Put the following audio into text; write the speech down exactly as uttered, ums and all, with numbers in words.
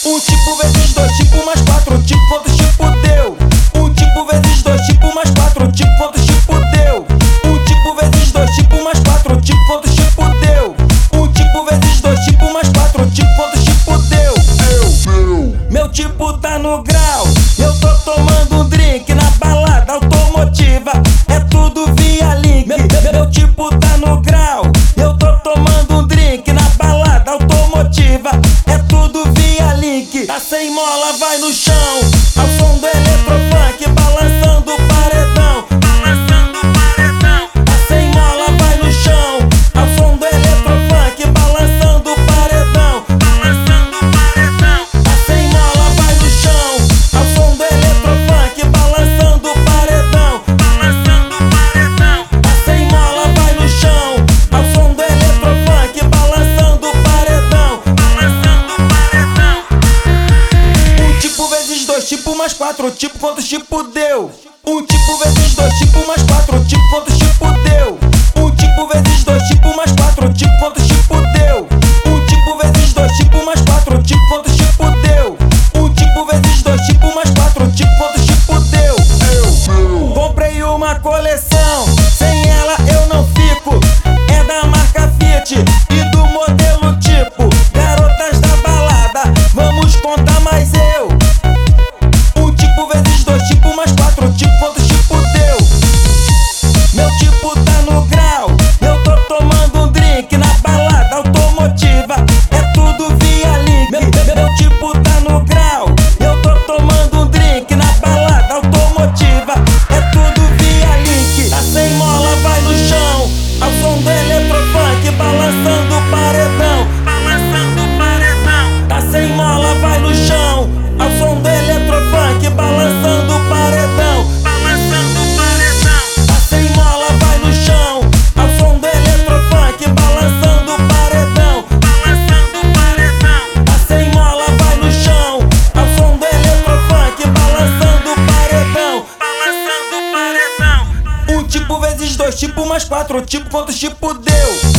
Um tipo vezes dois, tipo mais quatro, tipo quantos tipo deu? Um tipo vezes dois, tipo mais quatro, tipo quantos tipo deu? Um tipo vezes dois, tipo mais quatro, tipo quantos tipo deu? Um tipo vezes dois, tipo mais quatro, tipo quantos tipo deu? Meu tipo tá no grau, eu tô tomando um drink na balada automotiva, é tudo via link. Meu, meu, meu tipo tá no grau, eu tô tomando um drink na balada automotiva, é tudo via link. Tá sem mola, vai no chão, ao som do eletrofunk, balançando o paredão, balançando o paredão. Tá sem mola, vai no chão, ao som do eletrofunk, balançando o paredão, balançando o paredão. Tá sem mola, vai no chão, ao som do eletrofunk, balançando o paredão, balançando o paredão. Tá sem mola, vai no chão, ao som do eletrofunk, balançando o paredão, balançando o paredão. Um tipo vezes dois, tipo mais quatro, tipo quantos tipo deu? Um tipo vezes dois, tipo mais quatro, tipo quantos tipo deu? Um tipo vezes dois, tipo mais quatro, tipo quantos tipo deu? Um tipo vezes dois, tipo mais quatro, tipo quantos tipo deu? Um tipo vezes dois, tipo mais quatro, tipo quantos tipo deu? Comprei uma coleção, sem ela eu não fico. É da marca Fiat e do modelo tipo garotas da balada, vamos contar mais eu. Um tipo vezes dois, tipo mais quatro, tipo quantos tipo deu? Meu tipo tá no grau, eu tô tomando um drink na balada automotiva, é tudo via link. Meu, meu, meu tipo tá no grau, eu tô tomando um drink na balada automotiva, é tudo via link. Tá sem mola, vai no chão, ao som do eletrofunk, balançando o paredão, balançando o paredão. Tá sem mola, vai no chão, ao som do eletrofunk, balançando o paredão, balançando o paredão. Tá sem mola, vai no chão, ao som do eletrofunk, balançando o paredão, balançando o paredão. Tá sem mola, vai no chão, ao som do eletrofunk, balançando o paredão, balançando o paredão. Um tipo vezes dois, tipo mais quatro, tipo quantos tipo deu?